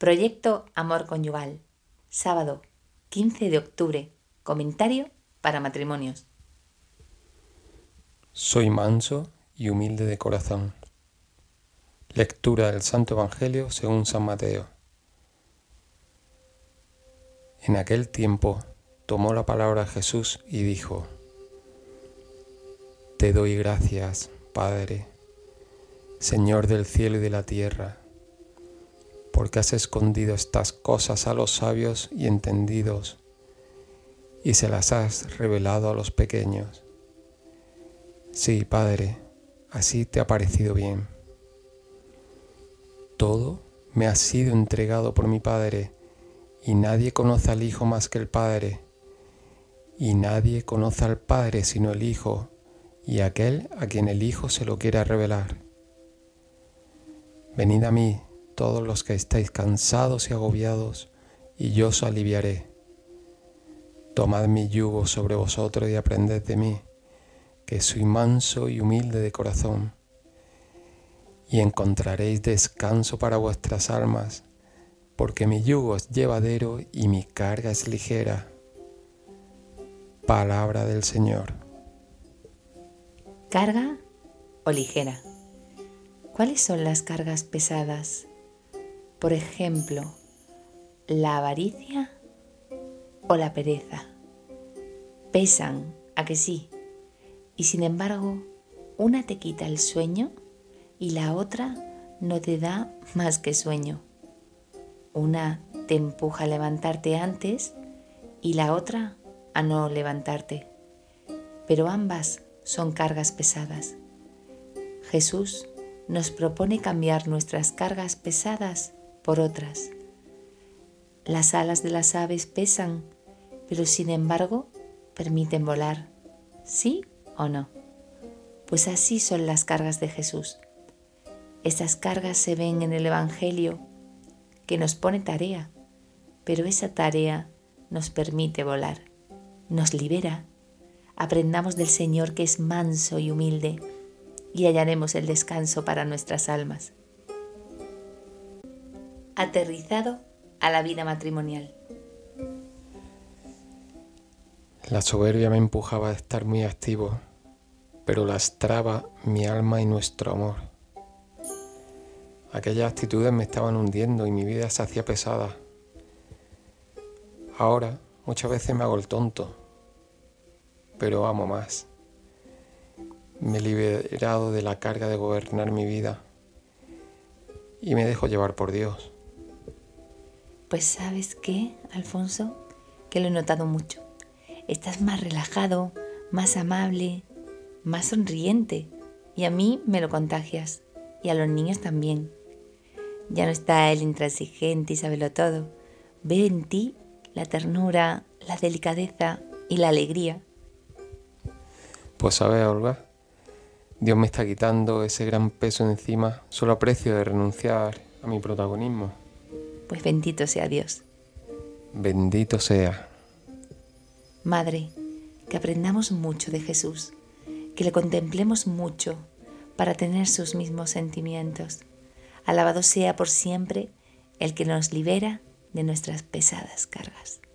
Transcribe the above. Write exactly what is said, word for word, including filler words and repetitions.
Proyecto Amor Conyugal. Sábado, quince de octubre. Comentario para matrimonios. Soy manso y humilde de corazón. Lectura del Santo Evangelio según San Mateo. En aquel tiempo tomó la palabra Jesús y dijo: Te doy gracias, Padre, Señor del cielo y de la tierra, porque has escondido estas cosas a los sabios y entendidos y se las has revelado a los pequeños. Sí, Padre, así te ha parecido bien. Todo me ha sido entregado por mi Padre, y nadie conoce al Hijo más que el Padre, y nadie conoce al Padre sino el Hijo, y aquel a quien el Hijo se lo quiera revelar. Venid a mí, todos los que estáis cansados y agobiados, y yo os aliviaré. Tomad mi yugo sobre vosotros y aprended de mí, que soy manso y humilde de corazón, y encontraréis descanso para vuestras almas, porque mi yugo es llevadero y mi carga es ligera. Palabra del Señor. ¿Carga o ligera? ¿Cuáles son las cargas pesadas? Por ejemplo, la avaricia o la pereza. Pesan, ¿a que sí? Y sin embargo, una te quita el sueño y la otra no te da más que sueño. Una te empuja a levantarte antes y la otra a no levantarte. Pero ambas son cargas pesadas. Jesús nos propone cambiar nuestras cargas pesadas por otras. Las alas de las aves pesan, pero sin embargo permiten volar. ¿Sí o no? Pues así son las cargas de Jesús. Estas cargas se ven en el Evangelio, que nos pone tarea, pero esa tarea nos permite volar, nos libera. Aprendamos del Señor, que es manso y humilde, y hallaremos el descanso para nuestras almas. Aterrizado a la vida matrimonial. La soberbia me empujaba a estar muy activo, pero lastraba mi alma y nuestro amor. Aquellas actitudes me estaban hundiendo y mi vida se hacía pesada. Ahora muchas veces me hago el tonto, pero amo más. Me he liberado de la carga de gobernar mi vida y me dejo llevar por Dios. Pues ¿sabes qué, Alfonso? Que lo he notado mucho. Estás más relajado, más amable, más sonriente, y a mí me lo contagias, y a los niños también. Ya no está el intransigente y sábelo todo. Veo en ti la ternura, la delicadeza y la alegría. Pues sabes, Olga, Dios me está quitando ese gran peso encima solo a precio de renunciar a mi protagonismo. Pues bendito sea Dios. Bendito sea. Madre, que aprendamos mucho de Jesús, que le contemplemos mucho para tener sus mismos sentimientos. Alabado sea por siempre el que nos libera de nuestras pesadas cargas.